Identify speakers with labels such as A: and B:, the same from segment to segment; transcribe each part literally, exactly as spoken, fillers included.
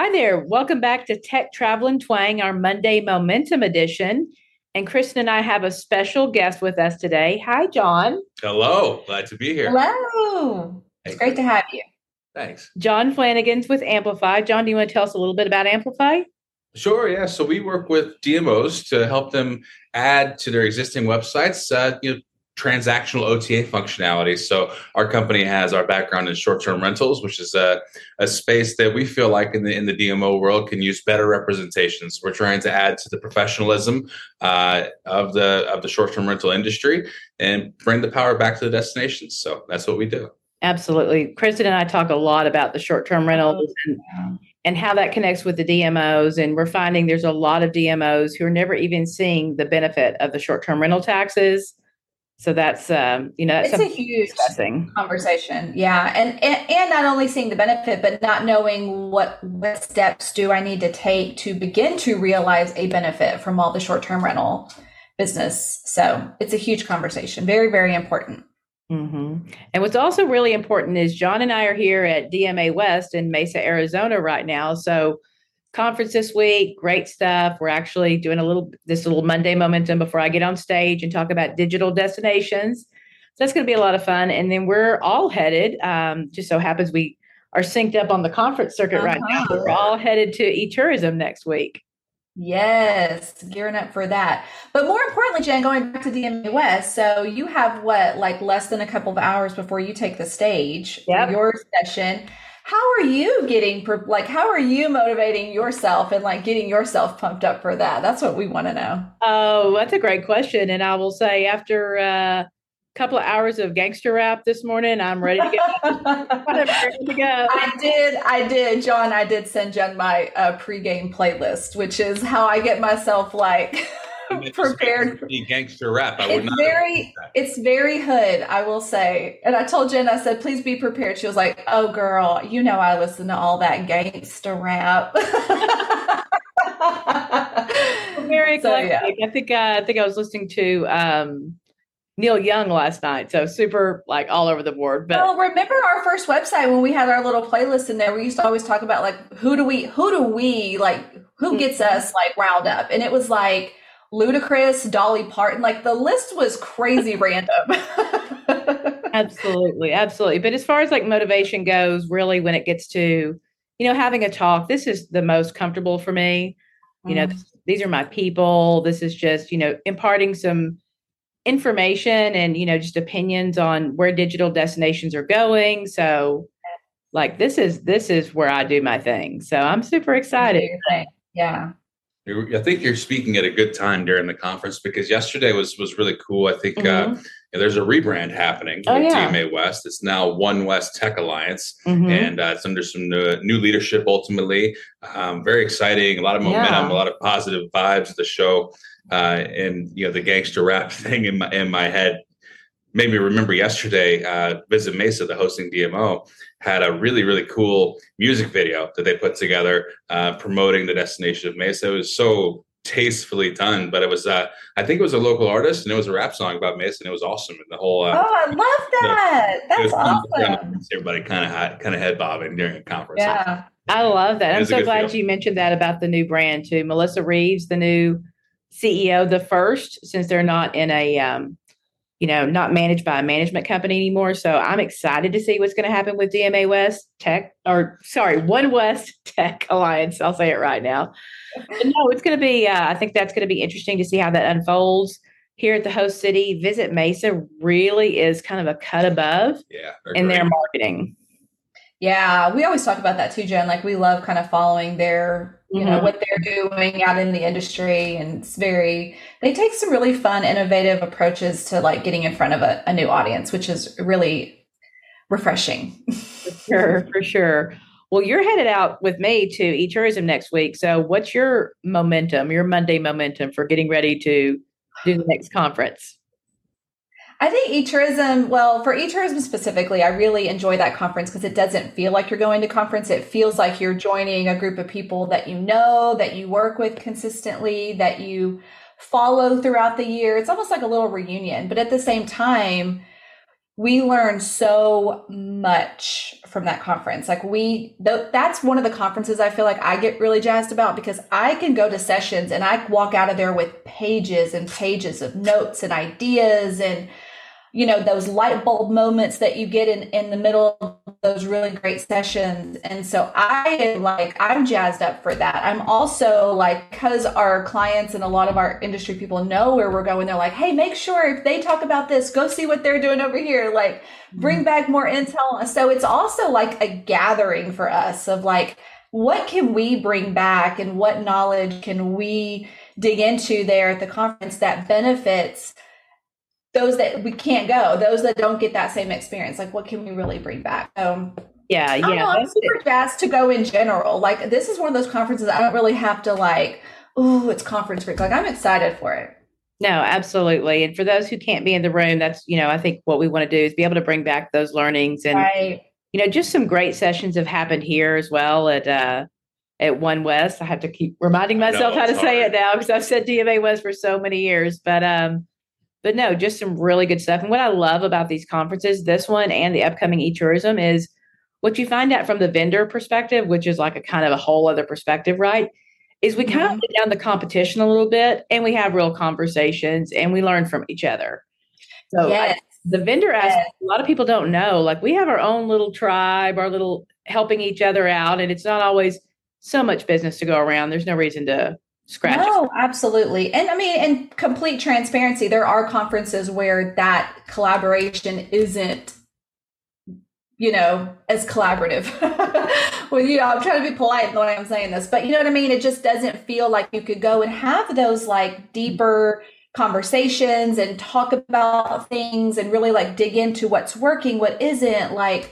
A: Hi there. Welcome back to Tech Travel and Twang, our Monday Momentum edition. And Kristen and I have a special guest with us today. Hi, John.
B: Hello, glad to be here.
C: Hello. It's
B: Hey,
C: great to have you.
B: thanks.
A: John Flanagan's with Amplify. John, do you want to tell us a little bit about Amplify?
B: Sure, yeah. So we work with D M Os to help them add to their existing websites, uh, you know, transactional O T A functionality. So our company has our background in short-term rentals, which is a, a space that we feel like in the in the D M O world can use better representations. We're trying to add to the professionalism uh, of the of the short-term rental industry and bring the power back to the destinations. So that's what we do.
A: Absolutely. Kristen and I talk a lot about the short-term rentals and, and how that connects with the D M Os. And we're finding there's a lot of D M Os who are never even seeing the benefit of the short-term rental taxes. So that's, um, you know, that's
C: It's a huge
A: discussing.
C: conversation. Yeah. And, and and not only seeing the benefit, but not knowing what, what steps do I need to take to begin to realize a benefit from all the short-term rental business. So it's a huge conversation. Very, very important.
A: hmm And what's also really important is John and I are here at D M A West in Mesa, Arizona right now. So conference this week, great stuff. We're actually doing a little this little Monday momentum before I get on stage and talk about digital destinations. So that's going to be a lot of fun. And then we're all headed. Um, just so happens we are synced up on the conference circuit right now.
C: Uh-huh.
A: We're all headed to eTourism next week.
C: Yes, gearing up for that. But more importantly, Jen, going back to D M A West, so you have what, like less than a couple of hours before you take the stage for
A: Yep.
C: your session. How are you getting, pre- like, how are you motivating yourself and like getting yourself pumped up for that? That's what we want to know.
A: Oh, that's a great question. And I will say, after uh, a couple of hours of gangster rap this morning, I'm ready to go. I'm ready to go.
C: I did, I did, John. I did send Jen my uh, pregame playlist, which is how I get myself like prepared.
B: The gangster rap. I would
C: It's
B: not.
C: very, it's very hood, I will say. And I told Jen, I said, please be prepared. She was like, oh, girl, you know I listen to all that gangster rap.
A: Very
C: So
A: eclectic.
C: yeah.
A: I think uh, I think I was listening to um, Neil Young last night, so super like all over the board. But
C: Well, remember our first website when we had our little playlist in there, we used to always talk about like who do we who do we like who gets us like riled up? And it was like Ludacris, Dolly Parton, like the list was crazy random.
A: absolutely, absolutely. But as far as like motivation goes, really, when it gets to you know having a talk, this is the most comfortable for me. You know,
C: Mm.
A: this, these are my people. This is just you know imparting some information and you know just opinions on where digital destinations are going. So like this is this is where I do my thing. So I'm super excited.
C: Yeah.
B: You're- I think you're speaking at a good time during the conference because yesterday was was really cool. I think uh,
A: Mhm.
B: there's a rebrand happening
A: Oh,
B: with
A: yeah.
B: D M A West. It's now One West Tech Alliance,
A: Mhm.
B: and uh, it's under some new, new leadership. Ultimately, um, very exciting. A lot of momentum,
A: Yeah.
B: a lot of positive vibes at the show, uh, and you know the gangster rap thing in my in my head made me remember yesterday. Uh, Visit Mesa, the hosting D M O, had a really really cool music video that they put together uh, promoting the destination of Mesa. It was so tastefully done, but it was uh, I think it was a local artist and it was a rap song about Mesa, and it was awesome. And the whole
C: Oh,
B: uh,
C: I love
B: the,
C: that.
B: it
C: That's
B: was fun to see on the
C: awesome.
B: face, everybody kind of kind of head bobbing during a conference.
C: Yeah.
A: I love that.
B: It
A: I'm
B: was a
A: so
B: good
A: glad
B: feel.
A: you mentioned that about the new brand too. Melissa Reeves, the new C E O, the first, since they're not in a um, you know, not managed by a management company anymore. So I'm excited to see what's going to happen with D M A West Tech, or sorry, One West Tech Alliance. I'll say it right now. But no, it's going to be, uh, I think that's going to be interesting to see how that unfolds here at the host city. Visit Mesa really is kind of a cut above
B: Yeah, they're
A: in their
B: great.
A: marketing.
C: Yeah, we always talk about that too, Jen. Like we love kind of following their, you know,
A: Mhm.
C: what they're doing out in the industry. And it's very, they take some really fun, innovative approaches to like getting in front of a, a new audience, which is really refreshing.
A: Sure, for sure. Well, you're headed out with me to eTourism next week. So what's your momentum, your Monday momentum for getting ready to do the next conference?
C: I think e-tourism, well, for e-tourism specifically, I really enjoy that conference because it doesn't feel like you're going to conference. It feels like you're joining a group of people that you know, that you work with consistently, that you follow throughout the year. It's almost like a little reunion, but at the same time, we learned so much from that conference. Like we, th- that's one of the conferences I feel like I get really jazzed about, because I can go to sessions and I walk out of there with pages and pages of notes and ideas, and, you know, those light bulb moments that you get in, in the middle of those really great sessions. And so I am like, I'm jazzed up for that. I'm also like, because our clients and a lot of our industry people know where we're going, they're like, hey, make sure if they talk about this, go see what they're doing over here. Like, bring back more intel. So it's also like a gathering for us of like, what can we bring back and what knowledge can we dig into there at the conference that benefits those that we can't go, those that don't get that same experience. Like, what can we really bring back? Um,
A: Yeah,
C: I don't
A: yeah.
C: know, I'm
A: that's
C: super
A: it.
C: jazzed to go in general. Like, this is one of those conferences I don't really have to like, oh, it's conference week. Like, I'm excited for it.
A: No, absolutely. And for those who can't be in the room, that's, you know, I think what we want to do is be able to bring back those learnings. And,
C: Right.
A: you know, just some great sessions have happened here as well at, uh, at One West. I have to keep reminding
B: I know,
A: myself how to
B: it's
A: say
B: hard.
A: it now because I've said D M A West for so many years. But, um, but no, just some really good stuff. And what I love about these conferences, this one and the upcoming e-tourism, is what you find out from the vendor perspective, which is like a kind of a whole other perspective, right? Is we kind of
C: Mhm.
A: get down the competition a little bit and we have real conversations and we learn from each other. So I,
C: Yes.
A: the vendor aspect,
C: Yes.
A: a lot of people don't know, like we have our own little tribe, our little helping each other out. And it's not always so much business to go around. There's no reason to scratch it.
C: No, absolutely. And I mean, in complete transparency, there are conferences where that collaboration isn't, you know, as collaborative. Well, you know, I'm trying to be polite in the way I'm saying this, but you know what I mean? It just doesn't feel like you could go and have those like deeper conversations and talk about things and really like dig into what's working, what isn't. Like,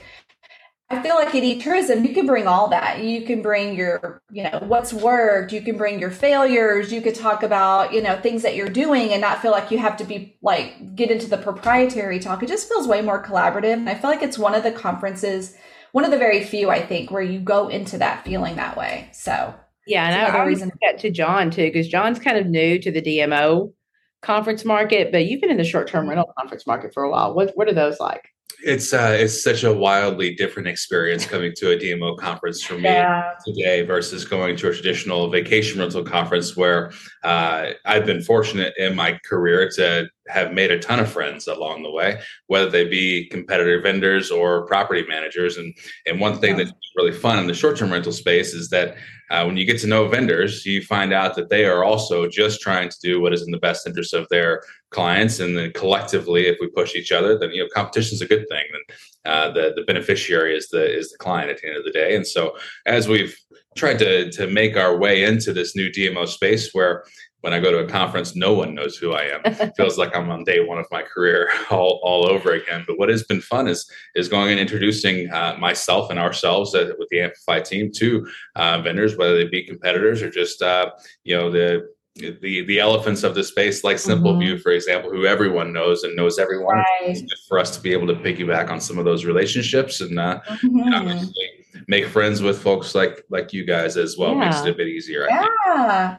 C: I feel like in e-tourism, you can bring all that. You can bring your, you know, what's worked. You can bring your failures. You could talk about, you know, things that you're doing and not feel like you have to be like, get into the proprietary talk. It just feels way more collaborative. And I feel like it's one of the conferences, one of the very few, I think, where you go into that feeling that way. So
A: Yeah, and
C: it's
A: I,
C: another
A: I would
C: reason.
A: say that to John too, because John's kind of new to the D M O conference market, but you've been in the short-term rental conference market for a while. What what are those like?
B: It's uh, it's such a wildly different experience coming to a D M O conference for me
C: Yeah.
B: today versus going to a traditional vacation rental conference where uh, I've been fortunate in my career to have made a ton of friends along the way, whether they be competitor vendors or property managers. And and one thing
C: Yeah.
B: that's really fun in the short-term rental space is that uh, when you get to know vendors, you find out that they are also just trying to do what is in the best interest of their clients, and then collectively, if we push each other, then you know competition is a good thing. And uh, the the beneficiary is the is the client at the end of the day. And so, as we've tried to to make our way into this new D M O space, where when I go to a conference, no one knows who I am. It feels like I'm on day one of my career all, all over again. But what has been fun is is going and introducing uh, myself and ourselves uh, with the Amplify team to uh, vendors, whether they be competitors or just uh, you know the the the elephants of the space, like Simple
A: Mhm.
B: View, for example, who everyone knows and knows everyone. It's
C: Right.
B: good for us to be able to piggyback on some of those relationships and uh,
C: Mhm.
B: obviously make friends with folks like like you guys as well. Makes it
A: Yeah.
B: a bit easier, I think.
C: Yeah.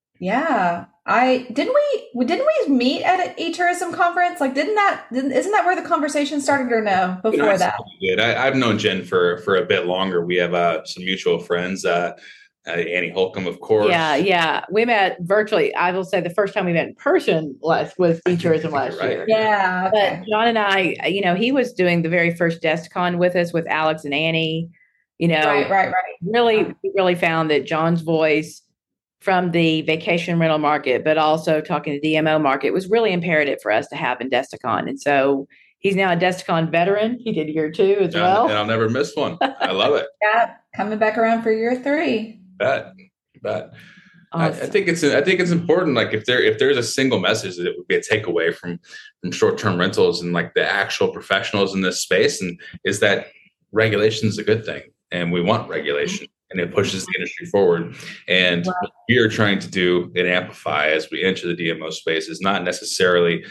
C: Yeah. I didn't we didn't we meet at an e-tourism conference? Like, didn't that didn't, isn't that where the conversation started, or no,
B: You know,
C: before
B: I
C: that?
B: certainly did. I, I've known Jen for for a bit longer. We have uh, some mutual friends. Uh, uh, Annie Holcomb, of course.
A: Yeah, yeah. We met virtually. I will say the first time we met in person last was
B: I think-
A: e-tourism
B: I think
A: last
B: you're
A: year.
B: right.
C: Yeah.
A: But
C: Okay.
A: John and I, you know, he was doing the very first Desticon with us with Alex and Annie. You know,
C: Right. Right. Right.
A: really, we really found that John's voice from the vacation rental market, but also talking to D M O market, was really imperative for us to have in Desticon. And so he's now a Desticon veteran. He did year two as
B: And,
A: well.
B: and I'll never miss one. I love it.
C: Yeah. Coming back around for year three.
B: Bet. Bet. I, I
A: Awesome.
B: think it's I think it's important. Like if there if there's a single message that would be a takeaway from from short term rentals and like the actual professionals in this space, and is that regulation is a good thing, and we want regulation, and it pushes the industry forward. And
C: Wow.
B: what we are trying to do and amplify as we enter the D M O space is not necessarily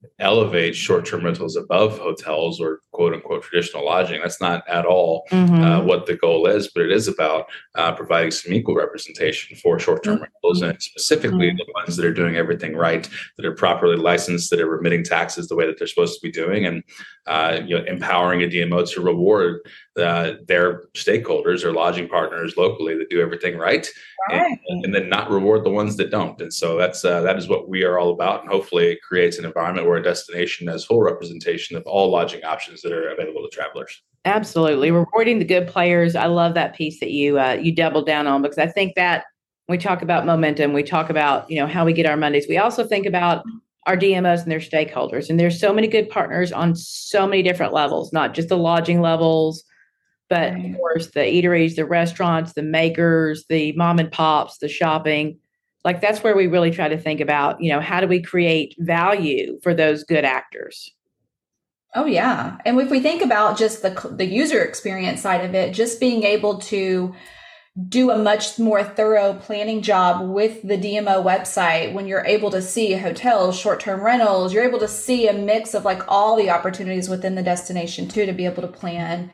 B: elevate short-term rentals above hotels or quote unquote traditional lodging. That's not at all
A: Mm-hmm.
B: uh, what the goal is, but it is about uh, providing some equal representation for short-term
C: Mm-hmm.
B: rentals, and specifically
A: Mm-hmm.
B: the ones that are doing everything right, that are properly licensed, that are remitting taxes the way that they're supposed to be doing, and uh, you know, empowering a D M O to reward uh, their stakeholders or lodging partners locally that do everything right.
C: Right.
B: And, and then not reward the ones that don't. And so that's uh, that is what we are all about. And hopefully it creates an environment where a destination has full representation of all lodging options that are available to travelers.
A: Absolutely. Rewarding the good players. I love that piece that you uh, you doubled down on, because I think that when we talk about momentum, we talk about, you know, how we get our Mondays. We also think about our D M Os and their stakeholders. And there's so many good partners on so many different levels, not just the lodging levels, but
C: Right.
A: of course the eateries, the restaurants, the makers, the mom and pops, the shopping. Like that's where we really try to think about, you know, how do we create value for those good actors?
C: Oh yeah. And if we think about just the the user experience side of it, just being able to do a much more thorough planning job with the D M O website, when you're able to see hotels, short-term rentals, you're able to see a mix of like all the opportunities within the destination too, to be able to plan.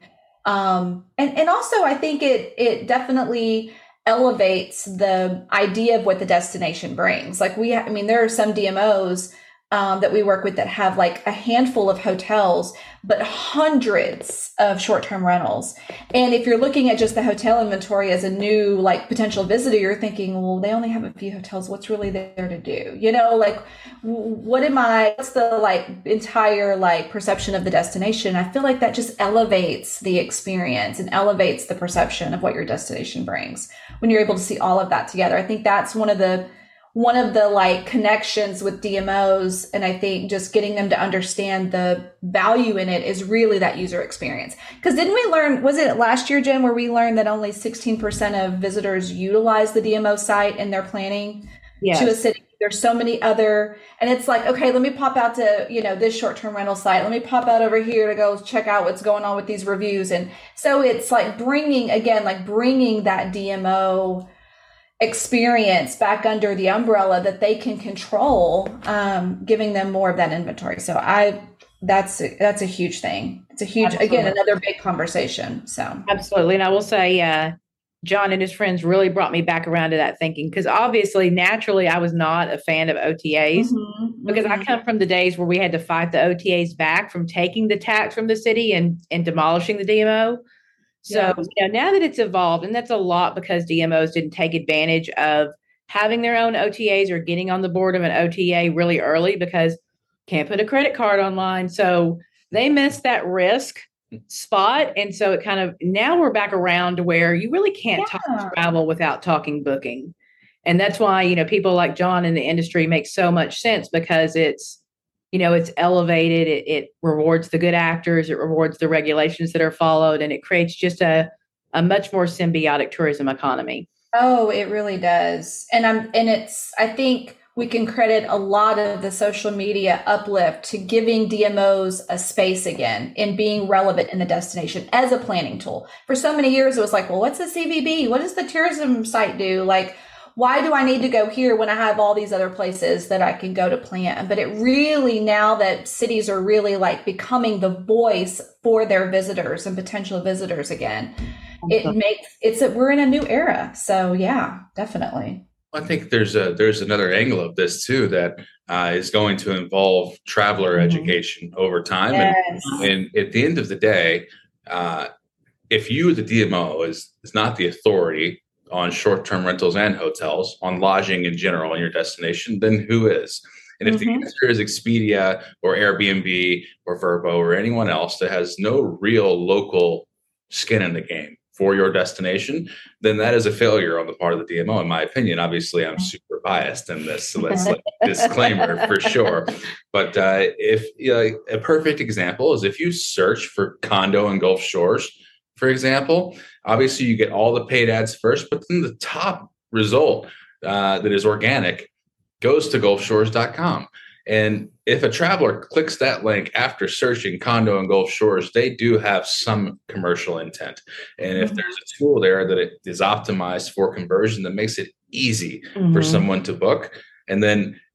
C: Um, and, and also I think it, it definitely elevates the idea of what the destination brings. Like we, I mean, there are some D M Os Um, that we work with that have like a handful of hotels, but hundreds of short-term rentals. And if you're looking at just the hotel inventory as a new like potential visitor, you're thinking, well, they only have a few hotels. What's really there to do? You know, like what am I, what's the like entire like perception of the destination? I feel like that just elevates the experience and elevates the perception of what your destination brings when you're able to see all of that together. I think that's one of the one of the like connections with D M Os. And I think just getting them to understand the value in it is really that user experience. Because didn't we learn, was it last year, Jen, where we learned that only sixteen percent of visitors utilize the D M O site in their planning
A: Yes.
C: to a city? There's so many other, and it's like, okay, let me pop out to, you know, this short-term rental site. Let me pop out over here to go check out what's going on with these reviews. And so it's like bringing, again, like bringing that D M O experience back under the umbrella that they can control, um, giving them more of that inventory. So I, that's, a, that's a huge thing. It's a huge,
A: Absolutely.
C: again, another big conversation. So
A: Absolutely. And I will say, uh, John and his friends really brought me back around to that thinking, because obviously, naturally, I was not a fan of O T As
C: mm-hmm,
A: because
C: mm-hmm.
A: I come from the days where we had to fight the O T As back from taking the tax from the city and, and demolishing the D M O. So
C: Yeah.
A: you know, now that it's evolved, and that's a lot because D M Os didn't take advantage of having their own O T As or getting on the board of an O T A really early, because can't put a credit card online. So they missed that risk spot. And so it kind of, now we're back around to where you really can't
C: Yeah.
A: talk travel without talking booking. And that's why, you know, people like John in the industry make so much sense, because it's, you know, it's elevated. It, it rewards the good actors. It rewards the regulations that are followed, and it creates just a, a much more symbiotic tourism economy.
C: Oh, it really does. And I'm, and it's, I think we can credit a lot of the social media uplift to giving D M Os a space again and being relevant in the destination as a planning tool. For so many years, it was like, well, what's the C V B? What does the tourism site do? Like, why do I need to go here when I have all these other places that I can go to plan? But it really, now that cities are really like becoming the voice for their visitors and potential visitors again, it makes it's a, we're in a new era. So yeah, definitely.
B: I think there's a there's another angle of this too that uh, is going to involve traveler
A: Mhm.
B: education over time.
C: Yes.
B: And, and at the end of the day, uh, if you, the D M O, is is not the authority on short-term rentals and hotels, on lodging in general in your destination, then who is? And if
C: Mhm.
B: the answer is Expedia or Airbnb or Vrbo or anyone else that has no real local skin in the game for your destination, then that is a failure on the part of the D M O, in my opinion. Obviously, I'm super biased in this, so let's like disclaimer for sure. But uh, if you know, a perfect example is if you search for condo in Gulf Shores, for example, obviously you get all the paid ads first, but then the top result uh, that is organic goes to gulf shores dot com. And if a traveler clicks that link after searching condo in Gulf Shores, they do have some commercial intent. And if
C: Mhm.
B: there's a tool there that it is optimized for conversion, that makes it easy
A: Mhm.
B: for someone to book, and then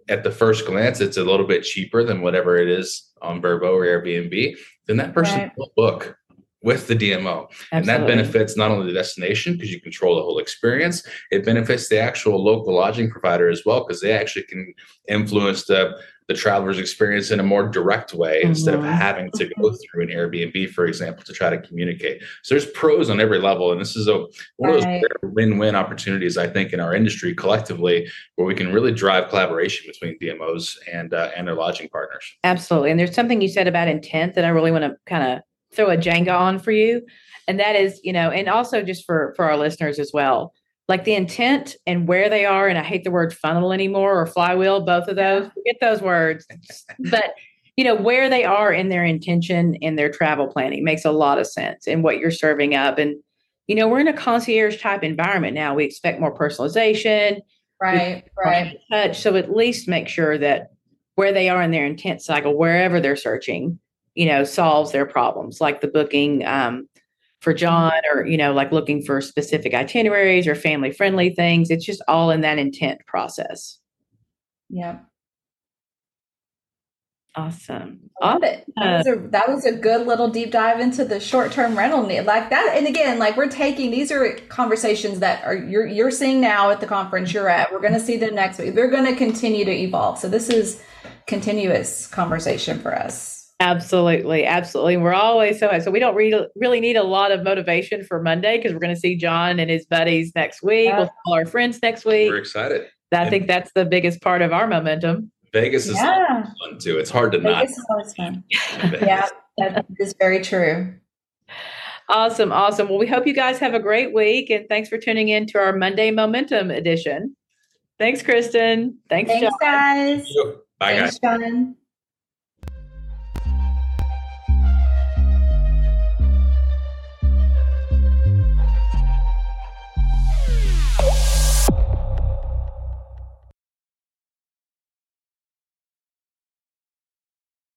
B: at the first glance, it's a little bit cheaper than whatever it is on Vrbo or Airbnb, then that person
C: Right.
B: will book with the D M O. And that
A: Absolutely.
B: benefits not only the destination because you control the whole experience, it benefits the actual local lodging provider as well because they actually can influence the, the traveler's experience in a more direct way instead of
A: Mhm.
B: having to go through an Airbnb, for example, to try to communicate. So there's pros on every level. And this is a one of those
C: Right.
B: rare win-win opportunities, I think, in our industry collectively, where we can really drive collaboration between D M Os and uh, and their lodging partners.
A: Absolutely. And there's something you said about intent that I really want to kind of throw a Jenga on for you. And that is, you know, and also just for, for our listeners as well, like the intent and where they are. And I hate the word funnel anymore or flywheel, both of those, forget those words, but you know, where they are in their intention in their travel planning makes a lot of sense and what you're serving up. And, you know, we're in a concierge type environment now. We expect more personalization,
C: Right. Right.
A: touch. So at least make sure that where they are in their intent cycle, wherever they're searching, you know, solves their problems, like the booking um, for John, or, you know, like looking for specific itineraries or family friendly things. It's just all in that intent process.
C: Yeah.
A: Awesome.
C: I love it. That was, a, that was a good little deep dive into the short-term rental need like that. And again, like we're taking, these are conversations that are you're you're seeing now at the conference you're at. We're going to see them next week. They're going to continue to evolve. So this is continuous conversation for us.
A: Absolutely. Absolutely. We're always so, so we don't really, really need a lot of motivation for Monday because we're going to see John and his buddies next week.
C: Yeah.
A: We'll call our friends next week.
B: We're excited.
A: I think that's the biggest part of our momentum.
B: Vegas is
C: Yeah.
B: fun too. It's hard to
C: Vegas
B: not.
C: is always fun. Yeah, that is very true.
A: Awesome. Awesome. Well, we hope you guys have a great week, and thanks for tuning in to our Monday Momentum edition. Thanks, Kristen. Thanks,
C: Thanks,
A: John.
C: guys.
B: Bye, guys.
C: Thanks, John.